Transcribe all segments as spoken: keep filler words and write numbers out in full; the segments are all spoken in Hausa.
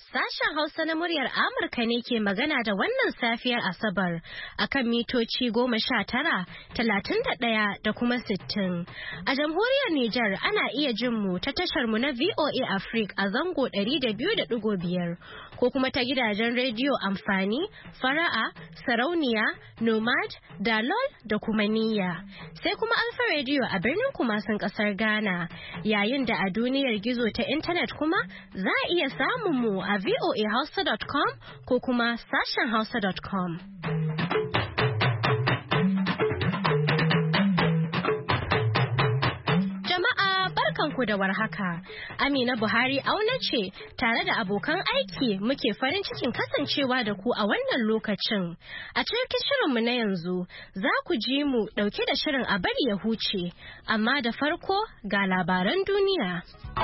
Sashen Hausa na muryar Amurka ne ke magana da wannan safiyar Asabar akan mitoci goma sha tara, talatin da ɗaya da kuma sittin. A jamhuriyar Nijar ana iya jin mu ta tashar mu na V O A Africa a zango ɗari da biyu da ɗigo biyar ko kuma ta gidajen rediyo amfani, fara'a, sarauniya, nomad, dalol da kuma niyya. Sai kuma Alfa rediyo a birnin Kumasin ƙasar Ghana. Yayin da a duniyar gizo ta intanet kuma za a iya samun mu a v o a hausa dot com ko kuma sashen hausa dot com. Jama'a barkanku da warhaka. Amina Buhari auna ce tare da abokan aiki muke farin cikin kasancewa da ku a wannan lokacin. A cikin shirinmu na yanzu za ku ji mu dauke da shirin a bari ya huce, amma da farko ga labaran duniya.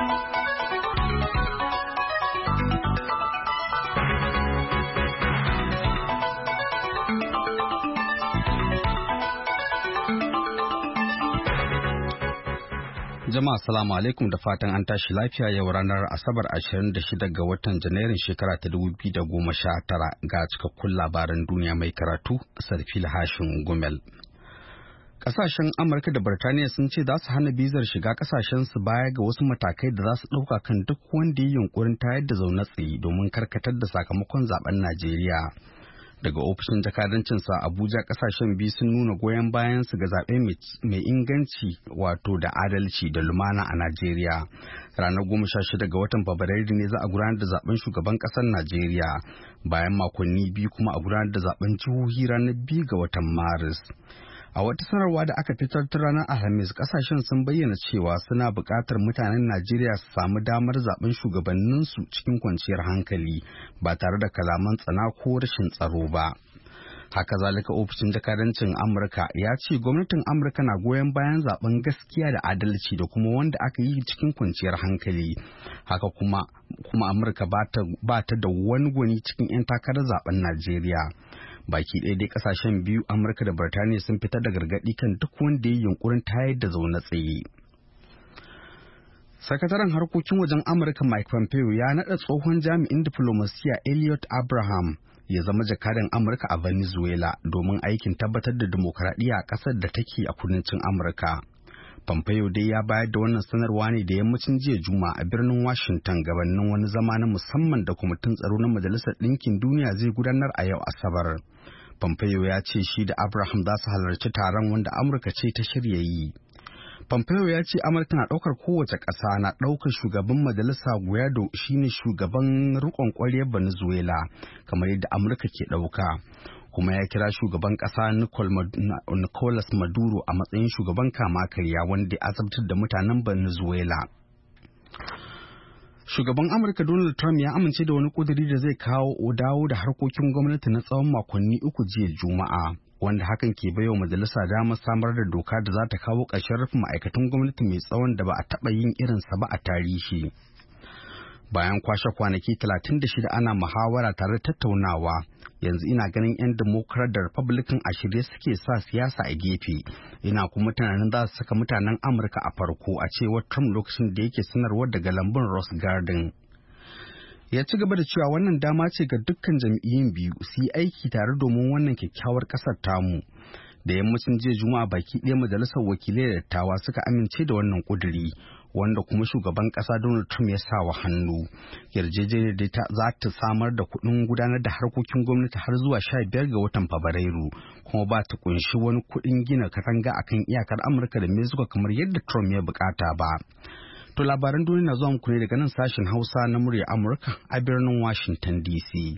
Jama'a salamu alaikum da fatan an tashi lafiya yau ranar Asabar ashirin da shida ga watan Janairun shekara ta dubu biyu da goma sha tara ga cikakkun labaran duniya mai karatu Sarfil Hashin Gumel. Kasashen Amurka da Birtaniya sun ce za su hana bizar shiga kasashen su baya ga wasu matakai da za su ɗauka kan duk wanda ya yunkurin tayar da zaune tsaye domin karkatar da sakamakon zaben Najeriya. Daga ofishin jakadancinsa Abuja, kasashen biyu sun nuna goyon bayan su ga zaɓe mai inganci wato da adalci da lumana a Najeriya. Ranar goma sha shida ga watan Fabrairu ne za a gudanar da zaben shugaban ƙasar Najeriya, bayan makonni biyu kuma a gudanar da zaben jihohi ranar biyu ga watan Maris. A wata sanarwa da aka fitar ta ranar Alhamis, kasashen sun bayyana cewa suna buƙatar mutanen Najeriya su samu damar zaben shugabanninsu cikin kwanciyar hankali ba tare da kalaman tsana ko rashin tsaro ba. Haka zalika ofishin jakadancin Amurka ya ce gwamnatin Amurka na goyon bayan zaben gaskiya da adalci da kuma wanda aka yi cikin kwanciyar hankali. Haka kuma kuma Amurka ba ta da wani gwani cikin 'yan takarar zaben Najeriya. Baki ɗaya dai kasashen biyu Amurka da Birtaniya sun fitar da gargaɗi kan duk wanda ya yi yunkurin tayar da zaune tsaye. Sakataren harkokin wajen Amurka Mike Pompeo ya naɗa tsohon jami'in diflomasiya Elliot Abraham ya zama jakadan Amurka a Venezuela domin aikin tabbatar da dimokuraɗiyya a ƙasar da take a kudancin Amurka. Pompeo dai ya bayar da wannan sanarwa ne da yammacin jiya Juma'a a birnin Washington gabanin wani zama na musamman da kwamitin tsaro na Majalisar Ɗinkin Duniya zai gudanar a yau Asabar. Pompeo ya ce shi da Abraham za su halarci taron wanda Amurka ce ta shirya yi. Pompeo ya ce Amurka na ɗaukar kowace ƙasa na ɗaukar shugaban majalisa Guaido shine shugaban riƙon ƙwaryar Venezuela kamar yadda Amurka ke ɗauka. Kuma ya kira shugaban ƙasa Nicolas Maduro a matsayin shugaban kama karya wanda ya azabtar da mutanen Venezuela. Shugaban Amurka Donald Trump ya amince da wani ƙuduri da zai kawo dawo da harkokin gwamnati na tsawon makonni uku jiya Juma'a, wanda hakan ke baiwa majalisa damar samar da doka da za ta kawo ƙarshen rufe ma'aikatan gwamnati mai tsawon da ba a taɓa yin irinsa ba a tarihi. Bayan kwashe kwanaki talatin da shida ana muhawara tare da tattaunawa, yanzu ina ganin 'yan Democrat da Republican a shirye suke sa siyasa a gefe, ina kuma tunanin za su saka mutanen Amurka a farko, a cewar Trump lokacin da yake sanarwar daga lambun Rose Garden. Ya ci gaba da cewa wannan dama ce ga dukkan jam'iyyun biyu su yi aiki tare domin wannan kyakkyawar ƙasar tamu. Da yammacin jiya Juma'a baki ɗaya majalisar wakilai da dattawa suka amince da wannan ƙuduri, wanda kuma shugaban ƙasa Donald Trump ya sa wa hannu. Yarjejeniyar da za ta samar da kuɗin gudanar da harkokin gwamnati har zuwa sha biyar ga watan Fabrairu, kuma ba ta kunshi wani kuɗin gina katanga akan iyakar Amurka da Mexico kamar yadda Trump ya bukata ba. To labaran duniya na zuwa muku ne daga nan sashen Hausa na murya Amurka a birnin Washington D C.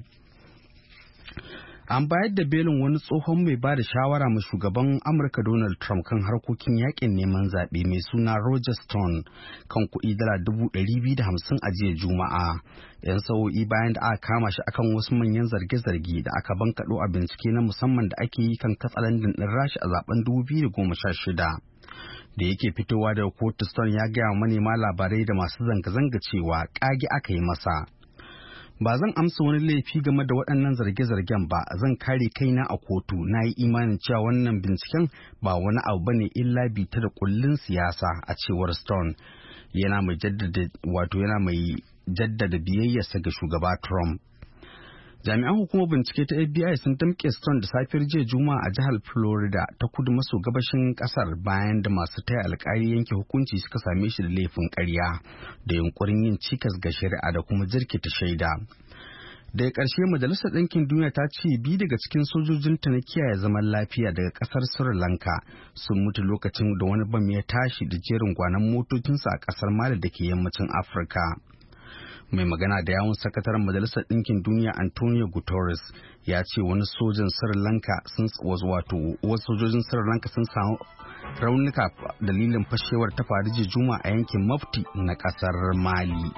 An bayar da belin wani tsohon mai ba da shawara ma shugaban Amurka Donald Trump kan harkokin yakin neman zaɓe mai suna Roger Stone kan kuɗi dala dubu ɗari biyu da hamsin a jiya Juma'a. Yan sa'o'i bayan da aka kama shi akan wasu manyan zarge-zarge da aka bankaɗo a bincike na musamman da ake yi kan katsalandan ɗin Rasha a zaben dubu biyu da goma sha shida. Da yake fitowa daga kotu, Stone ya gaya wa manema labarai da masu zanga-zanga cewa ƙage aka yi masa. Ba zan amsa wani laifi game da waɗannan zarge-zargen ba, zan kare kaina a kotu. Na yi imanin cewa wannan binciken ba wani abu bane illa bita da kullun siyasa, a cewar Stone. Yana mai jaddada wato yana mai jaddada biyayyarsa ga shugaba Trump. Jami'an hukumar bincike ta F B I sun damƙe Stone da safiyar jiya Juma'a a jihar Florida ta kudu maso gabashin ƙasar bayan da masu taya alƙali yanke hukunci suka same shi da laifin ƙarya da yunkurin yin cikas ga shari'a da kuma jirkita shaida. Daga ƙarshe Majalisar Ɗinkin Duniya ta ce biyu daga cikin sojojinta na kiyaye zaman lafiya daga ƙasar Sri Lanka sun mutu lokacin da wani bam ya tashi da jerin gwanon motocinsa a ƙasar Mali da ke yammacin Afirka. Mai magana da yawun sakataren Majalisar Ɗinkin Duniya Antonio Guterres ya ce wani sojan Sri Lanka sun wato wasu sojojin Sri Lanka sun samu raunuka dalilin fashewar ta faru jiya Juma'a a yankin Mafti na ƙasar Mali.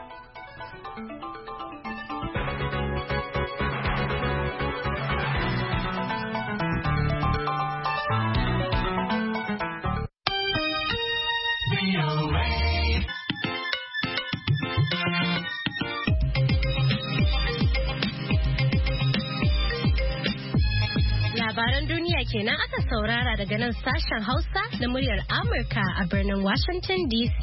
Labaran duniya kenan aka saurara daga nan sashen Hausa na muryar Amurka a birnin Washington D C.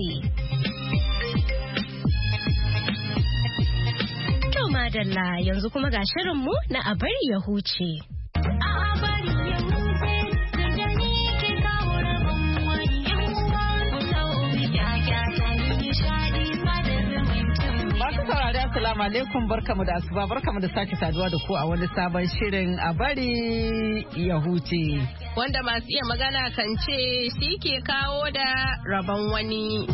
To madalla yanzu kuma ga shirinmu na a bari ya huce. A bari ya huce, gangani ke kawo rabon wani yawa, sau ya kyata yi nishadi fadar zumuntin. Masu saurari assalamu alaikum barkamu da asuba barkamu da sake saduwa da ku a wani sabon shirin a bari ya huce. Wanda masu iya magana kan ce shi ke kawo da rabon wani.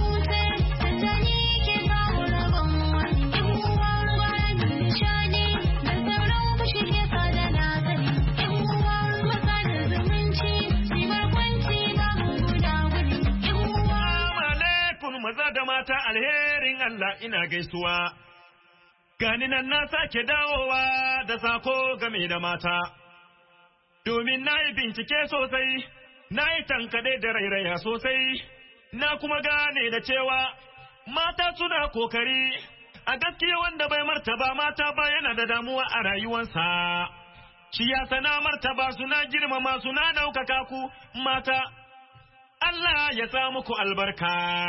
Maza da mata alherin Allah ina gaisuwa, gani nan na sake dawowa da sako game da mata, domin na yi bincike sosai, na yi tankade da rairaya sosai, na kuma gane da cewa mata suna kokari, a gaskiya wanda bai martaba mata ba yana da damuwa a rayuwansa, shi ya sana martaba suna girmama suna ɗaukaka ku mata. Allah ya sa muku albarka.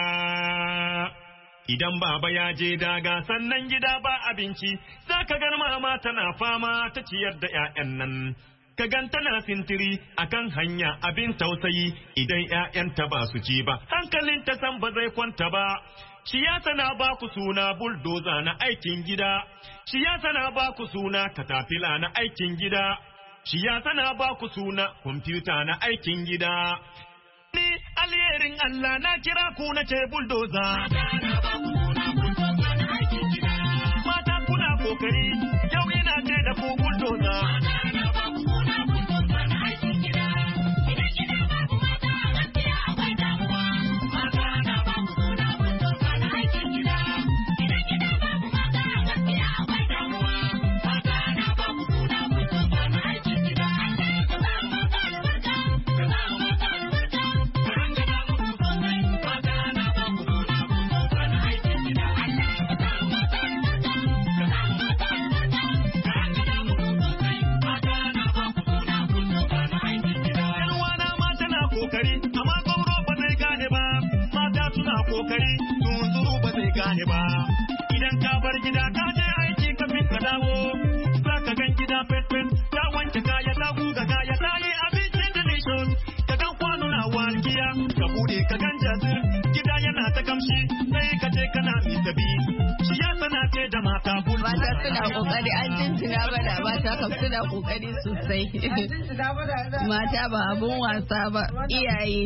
Idan baba ya je daga sannan gida ba abinci, za ka gan mama tana fama ta ciyar da ‘ya'yan nan. Ka gan tana sintiri a kan hanya abin tausayi idan ‘ya'yanta ba su ci ba, hankalinta san ba zai kwanta ba. Siyasa na ba ku suna buldoza na aikin gida, siyasa na ba ku suna katafila na aikin gida, siyasa na ba ku suna kwamfuta na aikin gida. Ni alherin Allah na kira ku na ce bulldozer. Mata kuna kokari, yau ina ce da ku bulldozer. Kokari tunzuru ba zai gane ba idan ka bar gida ka je aiki kafin ka dawo za ka gan gida fet-fet ta wanke kaya ta guga kaya ta yi abincin delicious ka gan kwano na walkiya ka bude ka gan jazir gida yana ta kamshi sai ka je kana misabi shi ya sana ce da mata bulbul mata suna kokari an jinjina bada mata kam suna kokari sosai mata ba abun wasa ba iyaye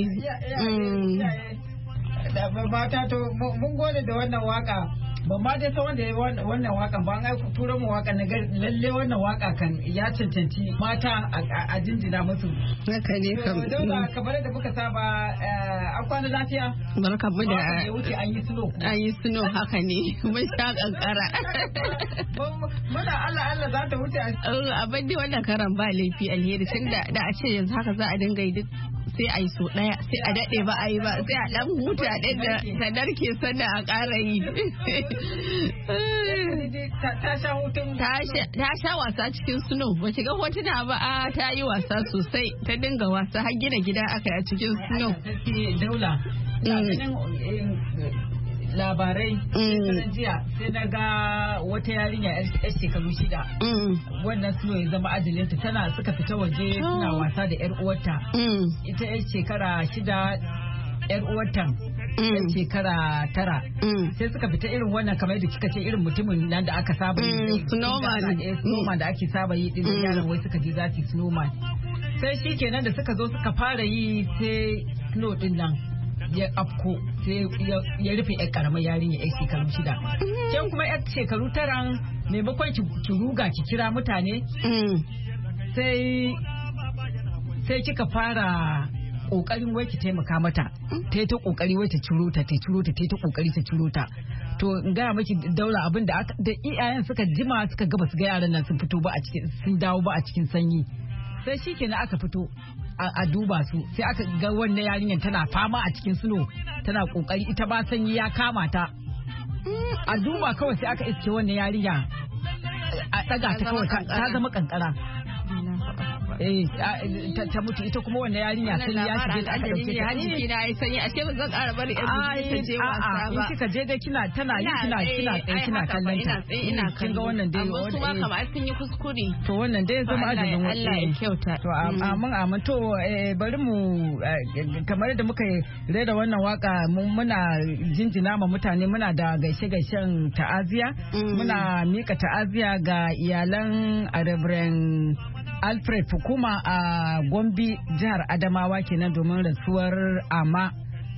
mata to mun gode da wannan waka ban ma dai ta wanda ya wannan wakan ba an tura mu wakan na lalle wannan waka kan ya cancanci mata a jinjina musu haka ne kam dole kamar da muka saba an kwana lafiya barka mu da ya wuce an yi snow an yi snow haka ne mun sha kankara muna Allah Allah za ta wuce abin da wannan karan ba laifi alheri tunda da a ce yanzu haka za a dinga yi duk sai a yi so ɗaya sai a daɗe ba a yi ba sai a ɗan huta ɗin da ta narke sannan a ƙara yi. Ta sha wasa cikin snow ba shiga hotuna ba a ta yi wasa sosai ta dinga wasa har gina gida aka yi a cikin snow. Daula. labarai sanan jiya sai na ga wata yarinya yar shekaru shida wannan suno ya zama ajalinta tana suka fita waje suna wasa da yar uwarta ita yar shekara shida yar uwarta yar shekara tara sai suka fita irin wannan kamar da kika ce irin mutumin nan da aka saba yi snowman da ake saba yi din yaran wai suka je za su snowman sai shi kenan da suka zo suka fara yi sai snow din nan ya afko sai ya rufe yar karamar yarinya yar shekaru shida ke kuma yar shekaru taran maimakon ki ruga ki kira mutane sai sai kika fara kokarin wai ki taimaka mata ta yi ta kokari wai ta ciro ta ta ciro ta ta yi ta kokari ta ciro ta to in gaya miki daula abin da da iyayen suka jima suka gaba su ga yaran nan sun fito ba a cikin sun dawo ba a cikin sanyi sai shi kenan aka fito a duba su sai aka ga wannan yarinyar tana fama a cikin suno tana kokari ita ba sanyi ya kama ta a duba kawai sai aka iske wannan yarinya a daga ta kawai ta zama kankara eh ta mutu ita kuma wannan yarinya sai ya shige ta aka dauke ta hanji na ai sanyi ashe ba zan ƙara bari in ta je wasa ba in kika je dai kina tana yi kina kina tsaye kina kallon ta ina kin ga wannan dai amma su ma kamar sun yi kuskure to wannan dai zama ajalin wani Allah ya kyauta to amin amin to bari mu kamar da muka rera wannan waka muna jinjina ma mutane muna da gaishe gaishen ta'aziya muna mika ta'aziya ga iyalan Reverend Alfred Fukuma a Gombe jihar Adamawa kenan domin rasuwar ama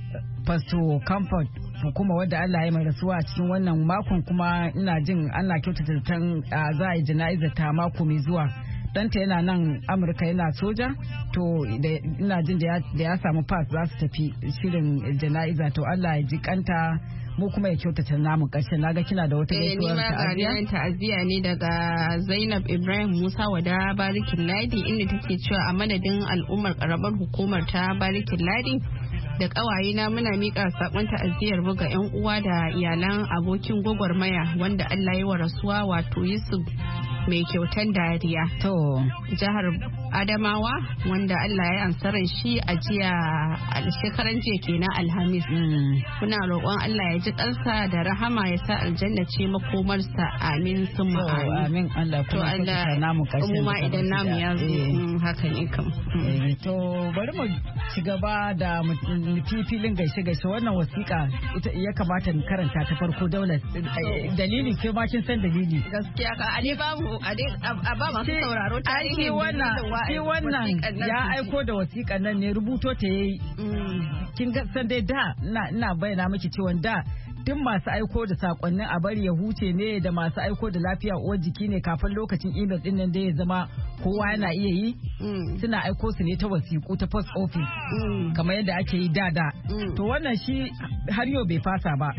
Pastor Comfort Fukuma wadda Allah ya mai rasuwa a cikin wannan makon kuma ina jin ana kyautata tan za a yi jana'izar ta mako mai zuwa danta yana nan Amurka yana soja to ina jin da ya samu pass za su tafi shirin jana'iza to Allah ya ji kanta mu kuma ya kyautata namu ƙarshen naga kina da wata gaisuwar ta'aziyya eh ta'aziyya ne daga Zainab Ibrahim Musa wada Barikin Ladi inda take cewa a madadin al'ummar karamar hukumar ta Barikin Ladi da kawaye na muna mika sakon ta'aziyyar buga yan uwa da iyalan abokin gwagwarmaya wanda Allah ya wa rasuwa wato Yusuf mai kyautan dariya to jihar Adamawa wanda Allah ya ansaran shi a jiya a shekaran jiya kenan Alhamis muna roƙon Allah ya ji kansa da rahama ya sa aljanna ce makomarsa amin summa amin Allah kuma ya namu kashin kuma idan namu ya zo haka ne kam to bari mu ci gaba da filin gaishe gaishe wannan wasiƙa ita ya kamata mu karanta ta farko daular dalili ke ma kin san dalili gaskiya ka ali babu a ba masu sauraro tarihi wannan shi wannan ya aiko da wasiƙan nan ne rubuto ta yayi kin ga san dai da ina bayyana miki cewa da duk masu aiko da sakonnin a bari ya huce ne da masu aiko da lafiya uwar jiki ne kafin lokacin email din nan da ya zama kowa yana iya yi suna aiko su ne ta wasiƙu ta post office kamar yadda ake yi da da to wannan shi har yau bai fasa ba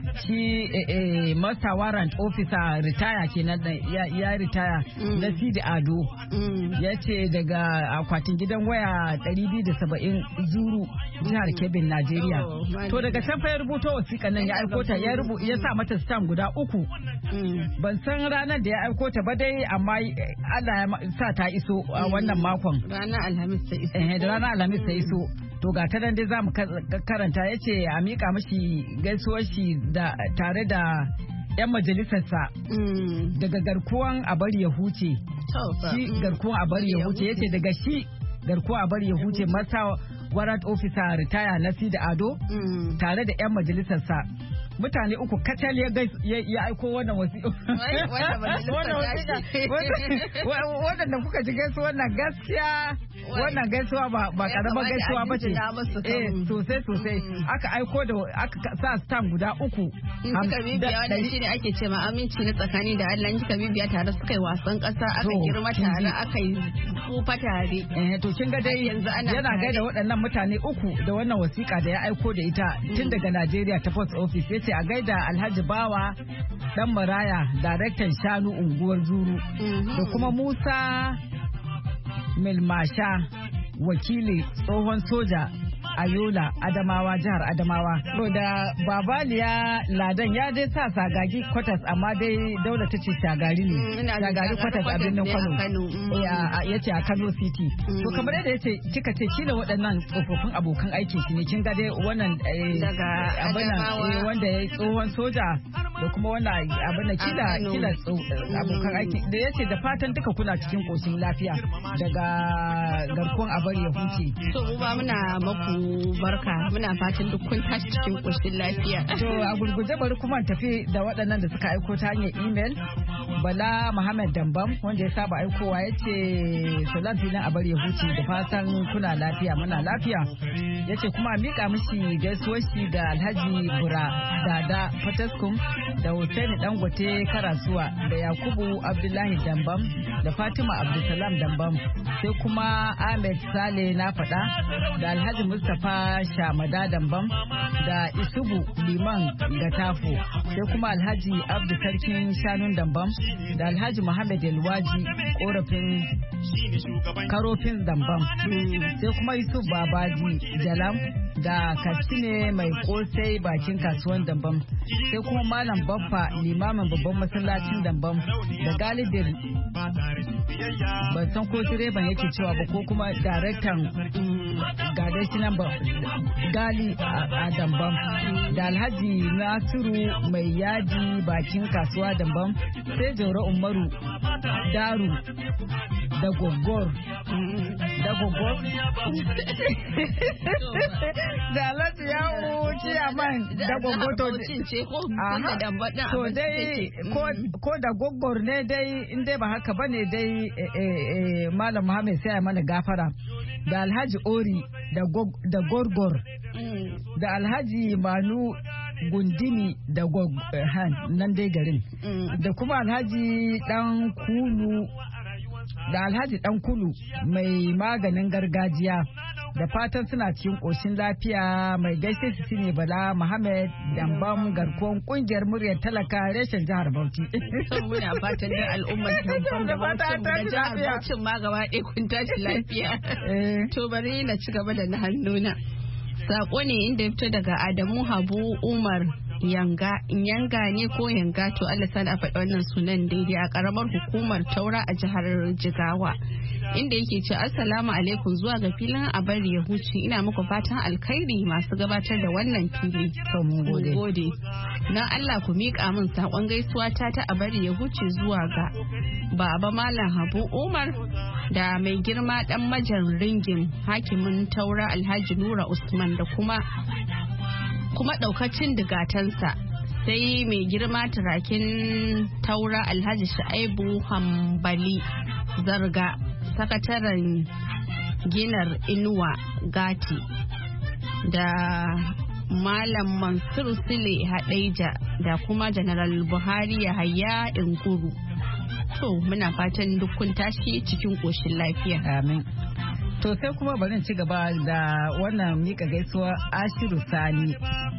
shi master warrant officer retire kenan ya retire na Sidi Ado ya ce daga akwatin gidan waya ɗari biyu da saba'in Zuru jihar Kebbi Najeriya to daga can fa ya rubuto wasiƙan nan ya aiko ta ya rubu ya sa mata stamp guda uku ban san ranar da ya aiko ta ba dai amma Allah ya sa ta iso a wannan makon ranar Alhamis ta iso eh da ranar Alhamis ta iso to ga ta nan dai zamu karanta yace a mika mishi gaisuwar shi da tare da yan majalisarsa daga garkuwan a bari ya huce shi garkuwan a bari ya huce yace daga shi garkuwa a bari ya huce masa warrant officer retire na Sidi Ado tare da yan majalisarsa mutane uku kacal ya aiko wannan wasiƙa waɗanda kuka ji gaisuwa wannan gaskiya wannan gaisuwa ba karamar gaisuwa ba ce eh sosai sosai aka aiko da aka sa stamp guda uku suka bibiya wannan shine ake ce ma aminci na tsakani da Allah in kika bibiya tare suka yi wasan ƙasa aka girma tare aka yi tsufa tare eh to kin ga dai yana gaida waɗannan mutane uku da wannan wasiƙa da ya aiko da ita tun daga Najeriya ta post office yace a gaida Alhaji Bawa dan Maraya daraktan shanu unguwar Zuru da kuma Musa Milmasha wakili tsohon soja a Yola Adamawa jihar Adamawa. To da Babaliya Ladan ya dai sa sagagi kwatas amma dai Daula ta ce shagari ne. Shagari kwatas a birnin Kano. Ya ce a Kano City. To kamar yadda ya ce kika ce kila waɗannan tsofaffin abokan aiki shi ne kin ga dai wannan abin wanda ya yi tsohon soja da kuma wannan abin da kila kila abokan aiki da ya ce da fatan duka kuna cikin koshin lafiya daga garkuwan abar ya huce. To mu ba muna maku barka muna fatan duk kun tashi cikin koshin lafiya. To a gurguje bari kuma tafi da waɗannan da suka aiko ta hanyar email. Bala Muhammad Dambam wanda ya saba aikowa ya ce salam filin abar ya huce da fatan kuna lafiya muna lafiya. Ya ce kuma mika mishi gaisuwar shi da Alhaji Bura Dada Fataskum da Hussaini Dangote Karasuwa da Yakubu Abdullahi Dambam da Fatima Abdulsalam Dambam sai kuma Ahmed Sale na faɗa da Alhaji Mustapha Shamada Dambam da Isubu Liman Gatafo sai kuma Alhaji Abdu Sarkin Shanun Dambam da Alhaji Muhammad Elwaji korafin Karofin Dambam sai kuma Yusuf Babaji Jalam da Katsine mai kosai bakin kasuwan Dambam sai kuma Malam Baffa limamin babban masallacin Dambam da Galibin ban san ko direban yake cewa ba ko kuma daraktan gadashi nan ba Gali a Dambam da Alhaji Nasiru mai yaji bakin kasuwa Dambam sai Jauro Umaru Daru da Gogor da Gogor da Alhaji Yawo Ciyaman da Gogor to dai ko da Gogor ne dai in dai ba haka bane dai Malam Muhammad sai ya mana gafara da Alhaji Ori da Gorgor da Alhaji Manu Gundini da Han nan dai garin da kuma Alhaji Dan Kulu da Alhaji Dan Kulu mai maganin gargajiya da fatan suna cikin ƙoshin lafiya mai gaishe su ne Bala Muhammad Dambam garkuwan kungiyar muryar talaka reshen jihar Bauchi. Muna fatan da al'ummar Dambam da Bauchi da jihar Bauchi ma gaba ɗaya kun tashi lafiya. To bari na ci gaba da na hannuna. Sako ne inda ya fito daga Adamu Habu Umar Yanga Yanga ne ko Yanga to Allah sana a faɗi wannan sunan daidai a karamar hukumar Taura a jihar Jigawa. Inda yake ce assalamu alaikum zuwa ga filin a bari ya huce ina muku fatan alkhairi masu gabatar da wannan fili. Mun gode. Na Allah ku miƙa min sakon gaisuwa ta ta a bari ya huce zuwa ga Baba Malam Habu Umar da mai girma dan majan ringin hakimin Taura Alhaji Nura Usman da kuma kuma daukacin digatansa sai mai girma turakin Taura Alhaji Shaibu Hambali Zarga sakataren ginar Inuwa Gati da Malam Mansur Sule Hadeja da kuma General Buhari Yahaya Inguru. To muna fatan duk kun tashi cikin koshin lafiya. Amin. To sai kuma bari ci gaba da wannan mika gaisuwa Ashiru Sani.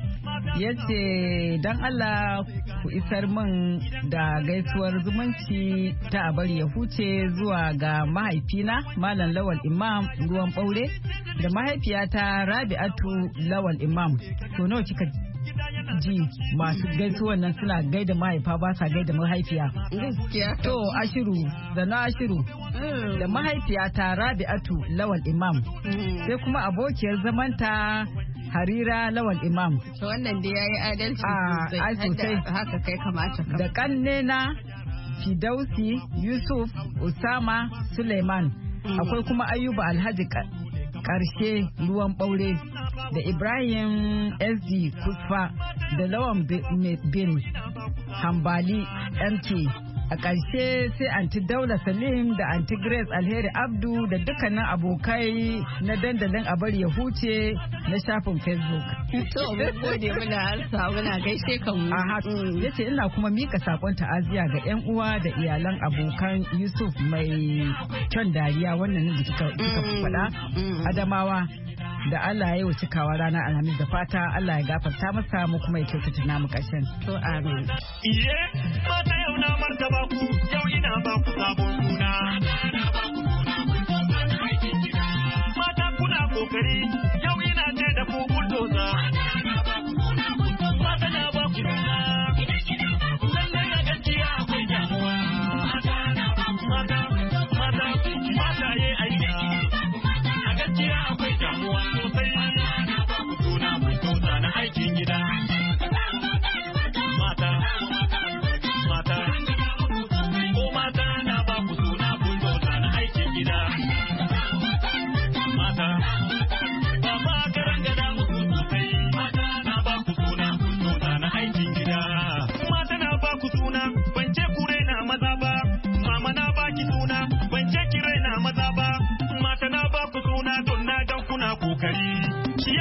Yace dan Allah ku isar min da gaisuwar zumunci ta abar ya huce zuwa ga mahaifina Malam Lawal Imam ruwan ɓaure da mahaifiyata Rabi'atu Lawal Imam. To nawa kika ji masu gaisuwan nan suna gaida mahaifa ba sa gaida mahaifiya. To Ashiru da na Ashiru da mahaifiyata Rabi'atu Lawal Imam sai kuma abokiyar zamanta Harira Lawal Imam. To wannan da yayi adalci sosai. Haka kai kamata ka. Da kannena Fidausi Yusuf Usama Suleiman. Akwai kuma Ayuba Alhaji Karshe ruwan ɓaure da Ibrahim S D Kusfa da Lawan bin Hambali M K. A ƙarshe sai Anti Daula Salim da Anti Grace Alheri Abdu da dukkanin abokai na dandalin abar ya huce na shafin Facebook. To mun gode muna harsa muna gaishe kan mu. Aha yace ina kuma mika sakon ta'aziya ga ƴan uwa da iyalan abokan Yusuf mai kyan dariya wannan da kika kika faɗa Adamawa da Allah ya yi cikawa ranar Alhamis da fata Allah ya gafarta masa mu kuma ya kyautata namu ƙarshen. To amin. Iye mata yau na martaba ku yau ina ba ku sabon suna. Mata kuna kokari yau ina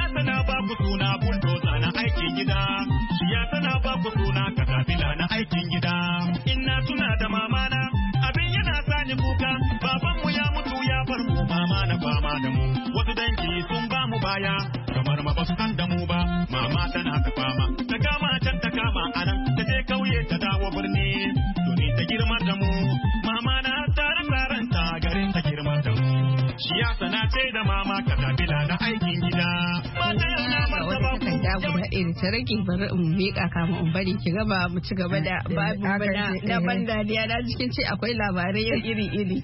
Siyasa na ba ku suna bulldoza na aikin gida. Siyasa na ba ku suna katafila na aikin gida. Ina tuna da mamana abin yana sani kuka. Babanmu ya mutu ya bar mu mama na fama da mu. Wasu dangi sun ba mu baya kamar ma ba su san da mu ba. Mama tana ta fama ta kama can ta kama anan ta je kauye ta dawo birni. Tuni ta girma da mu. Mama na tare taranta garin ta girma da mu. Siyasa na ce da mama katafila na aikin gida. Mata yana mata ba ku. Ya guda ɗaya ta rage bari in miƙa kama in bari ki gaba mu ci gaba da babu bana na ban dariya na cikin ce akwai labarai iri-iri.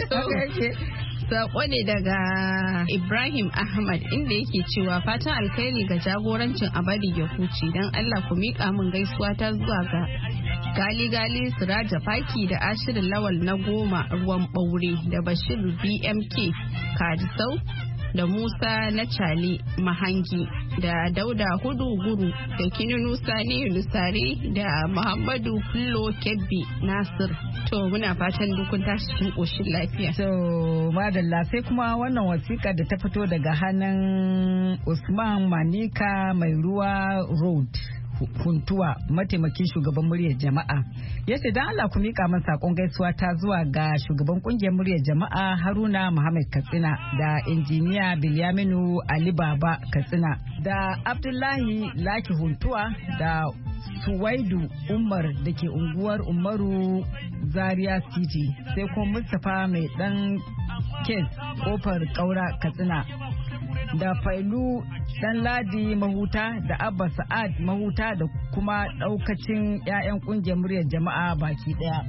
Sako ne daga Ibrahim Ahmad inda yake cewa fatan alkhairi ga jagorancin abadi ya huce don Allah ku miƙa min gaisuwa ta zuwa ga gali-gali Siraja Faki da Ashirin Lawal na goma ruwan ɓaure da Bashir B M K Kadisau da Musa na Cali Mahangi da Dauda Hudu Guru da Kinunu Sani Lusare da Muhammadu Kullo Kebbi Nasir. To muna fatan dukun tashi cikin ƙoshin lafiya. To madalla sai kuma wannan wasiƙa da ta fito daga hannun Usman Manika mai ruwa road. Huntuwa mataimakin shugaban muryar jama'a ya ce don Allah ku miƙa min saƙon gaisuwa ta zuwa ga shugaban ƙungiyar muryar jama'a Haruna Muhammad Katsina da injiniya Bilyaminu Ali Baba Katsina da Abdullahi Laki Huntuwa da Suwaidu Umar da ke unguwar Umaru Zaria City sai kuma Mustapha mai ɗan kes kofar ƙaura Katsina da Failu Dan Ladi Mahuta da Abba Sa'ad Mahuta da kuma daukacin 'ya'yan kungiyar muryar jama'a baki daya.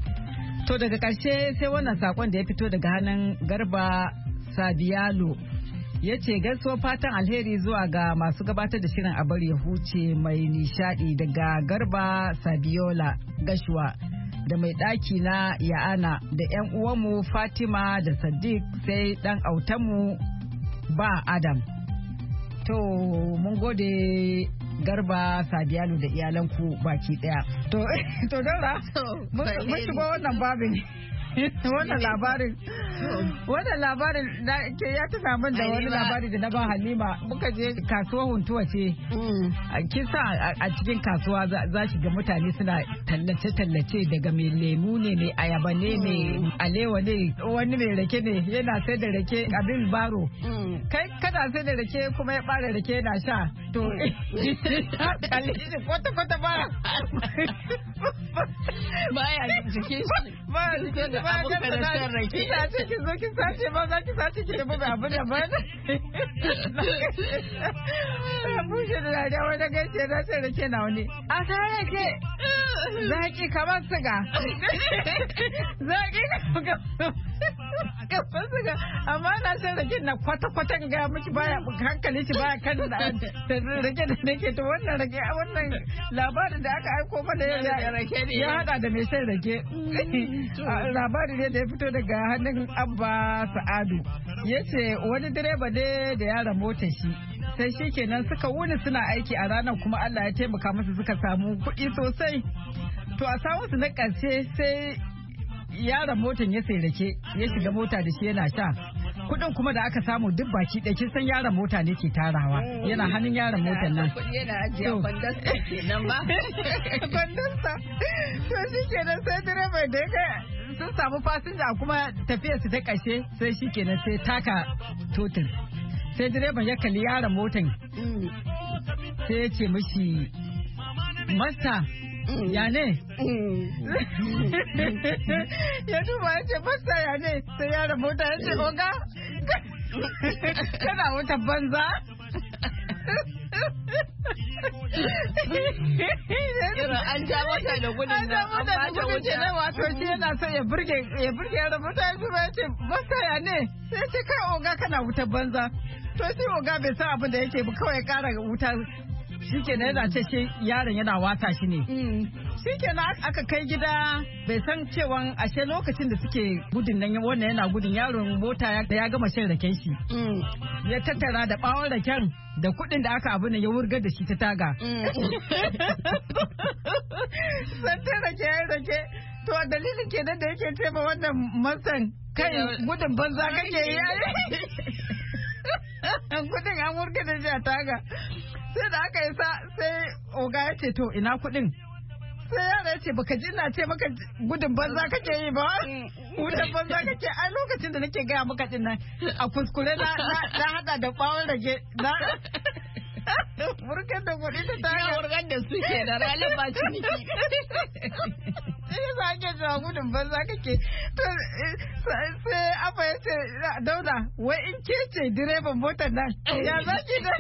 To daga ƙarshe sai wannan sakon da ya fito daga hannun Garba Sabiyalo ya ce gaisuwar fatan alheri zuwa ga masu gabatar da shirin a bari ya huce mai nishadi daga Garba Sabiola Gashuwa da mai ɗaki na Ya'ana da 'yan uwanmu Fatima da Sadiq sai ɗan autanmu ba Adam. To mun gode Garba Sadiyalu da iyalanku baki daya. To to dora mun shigo wannan babin. Wannan labarin wannan labarin da ke ya tuna min da wani labari da na ba Halima muka je kasuwa Huntuwa ce. Kisa a cikin kasuwa za ki ga mutane suna tallace tallace daga mai lemu ne mai ayaba ne mai alewa ne wani mai rake ne yana sai da rake abin baro. Kai kada sai da rake kuma ya bare rake yana sha to kalli kwata kwata ba baya jikin shi ba jikin ba ga da rake ina ce ki zo ki sace ba za ki sace ki ba abu da ba bushe da dariya wani gaishe na sai rake na wani a sai rake zaki kamar siga zaki kamar siga amma na sai rake na kwata-kwata ga miki baya hankali shi baya kan da rake da nake to wannan rake wannan labarin da aka aiko mana ya hada da mai sai rake labari ne da ya fito daga hannun Abba Sa'adu ya ce wani direba ne da yaron motar shi sai shi kenan suka wuni suna aiki a ranar kuma Allah ya taimaka musu suka samu kuɗi sosai to a samu su na ƙarshe sai yaron motar ya sai rake ya shiga mota da shi yana sha kudin kuma da aka samu duk baki ɗaya kin san yaron mota ne ke tarawa yana hannun yaron motar nan yana ajiye kwandonsa kenan ba kwandonsa to shi kenan sai direba da ya sun samu fasinja kuma tafiyar su ta ƙarshe sai shi kenan sai taka totin sai direban ya kalli yaron motar sai ya ce mishi masta ya ne ya duba ya ce masta ya ne sai yaron mota ya ce oga kana wuta banza an ja mota da gudun nan an ba ta wuce na wato shi yana so ya burge ya burge yaron mota ya duba ya ce masta ya ne sai ce kai oga kana wuta banza to sai oga bai san abin da yake ba kawai ya kara wuta shi kenan yana ce shi yaron yana wasa shi ne shi kenan aka kai gida bai san cewa ashe lokacin da suke gudun nan wannan yana gudun yaron mota ya gama shan raken shi ya tattara da bawon raken da kuɗin da aka abu ne ya wurgar da shi ta taga san ta rake ya rake to dalilin kenan da yake ce ma wannan masan kai gudun banza kake yi kudin an wurga da shi a taga. Sai da aka yi sa sai oga ya ce to ina kudin. Sai yara ya ce baka ji na ce maka gudun banza kake yi ba. Gudun banza kake ai lokacin da nake gaya maka din nan a kuskure na na hada da bawon rage na. Wurgar da kuɗi ta taga. Ya wurgar da su ke da ranar ba ciniki. Sai za ke zuwa gudun banza kake. Sai Abba ya ce Dauda wai in ke ce direban motar nan ya zaki da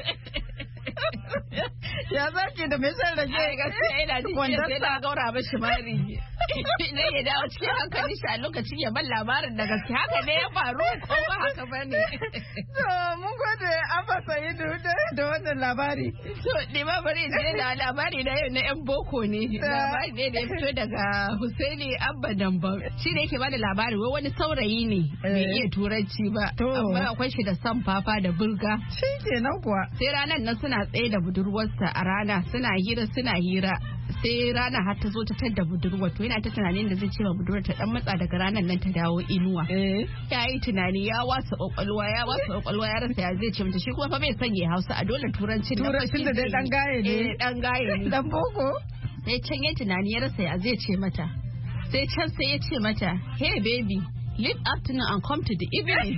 ya zaki da mai san rage. Gaskiya ina jin sai na gaura mashi mari. Ne ya dawo cikin hankali shi a lokacin ya ban labarin da gaske haka ne ya faru ko ba haka ba ne. To mun gode Abba Sa'idu da wannan labari. To ne ma bari je da labari na yau na yan boko ne. Labari ne da ya fito daga Husaini Abba Damba. Shi ne yake bada labari wai wani saurayi ne bai iya turanci ba. Amma akwai shi da san fafa da burga. Shi kenan kuwa. Sai ranar nan suna tsaye da budurwarsa a rana suna hira suna hira. Sai rana har ta zo ta tadda budurwa to yana ta tunanin da zai ce wa budurwar ta dan matsa daga ranar nan ta dawo inuwa. Ya yi tunani ya wasa kwakwalwa ya wasa kwakwalwa ya rasa ya zai ce mata shi kuma fa bai sanya Hausa a dole turancin da turancin da dan gaye ne dan gaye ne dan boko. Sai can ya tunani ya rasa ya zai ce mata. Sai can sai ya ce mata hey baby leave afternoon and come to the evening.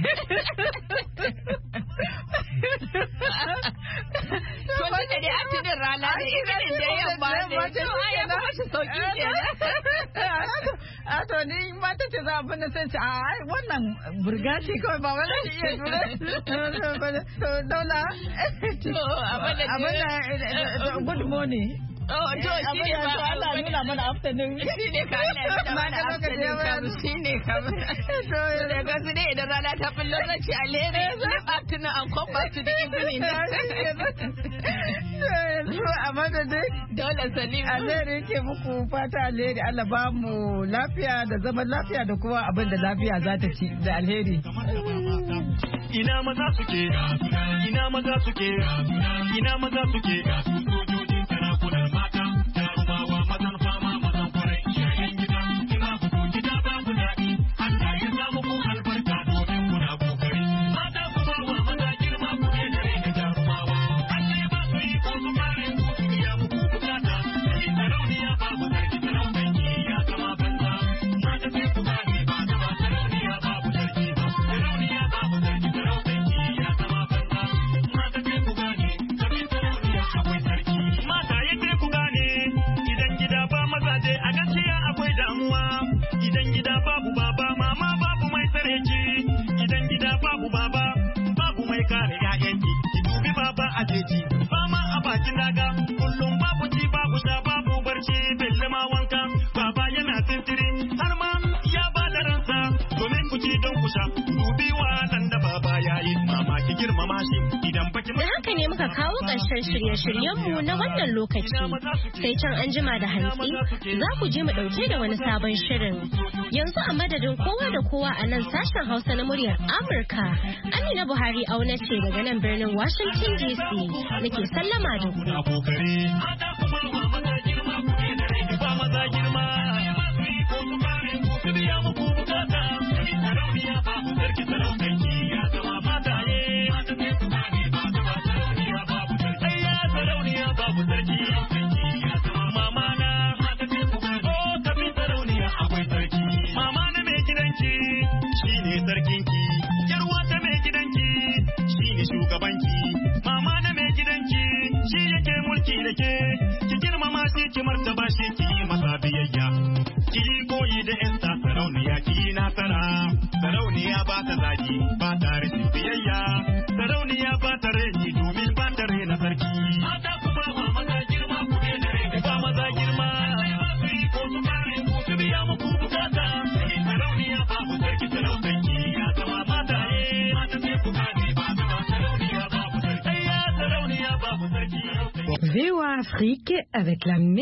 To tunda dai afternoon rana da evening da yamma ne. To ai ya kuma shi sauki kenan. A to ni mata ce za a bani sai ce a wannan burga ce kawai ba wani iya dole. To Daula. To abin good morning. Oh, to shi ne ba Allah nuna mana afternoon. Shi ne ka Allah nuna mana afternoon kam shi ne kam. To daga su dai idan rana ta bullo zan ci alheri sleep afternoon and come back to the evening. To a madadin Daula Salim. Alheri ke muku fata alheri Allah ba mu lafiya da zaman lafiya da kuma abin da lafiya za ta ci da alheri. Ina maza suke, ina maza suke, ina maza suke. Sarakunan mata, jarumawa mazan fama mazan kwarai iyayen gida, ina ku gida ba ku daɗi, Allah ya samu ku albarka domin kuna kokari. Mata ku ba wa maza girma ku ne dare da jarumawa, Allah ya ba su yi ko su kare ku su biya muku bukata, sai sarauniya babu sarki sarautan ki ya zama banza. Mata sai ku gane ba da ba sarauniya babu sarki ba, sarauniya babu sarki sarautan ki ya zama banza. Mata sai ku gane, kabin sarauniya akwai sarki. Mazaje a gaskiya akwai damuwa idan gida babu baba mama babu mai tsare ki idan gida babu baba babu mai kare ƴaƴanki ki dubi baba a jeji fama a bakin daga kullum babu ci babu sha babu barci belle ma wanka baba yana tintiri har ma ya ba da ransa domin ku ci don ku sha dubi wadan da baba yayi mama ki girmama shi idan baki da haka ne muka kawo ƙarshen shirye-shiryenmu na wannan lokaci sai can an jima da hantsi za ku je mu ɗauke da wani sabon shirin. Yanzu a madadin kowa da kowa a nan sashen Hausa na muryar Amurka, Amina Buhari auna ce daga nan birnin Washington D C nake sallama da ku. Ki girmama shi ki martaba shi ki yi masa biyayya ki yi koyi da esta sarauniya ki yi nasara sarauniya ba ta zagi ba ta rashin biyayya sarauniya ba ta reni domin ba ta rena sarki mata ku ba wa maza girma ku ne da reni ba maza girma ko su kare ku su biya muku bukata sarauniya babu sarki sarautan ki ya zama mata eh mata sai ku kare ba ta sarauniya babu sarki sarauniya babu sarki V O A Afrique avec la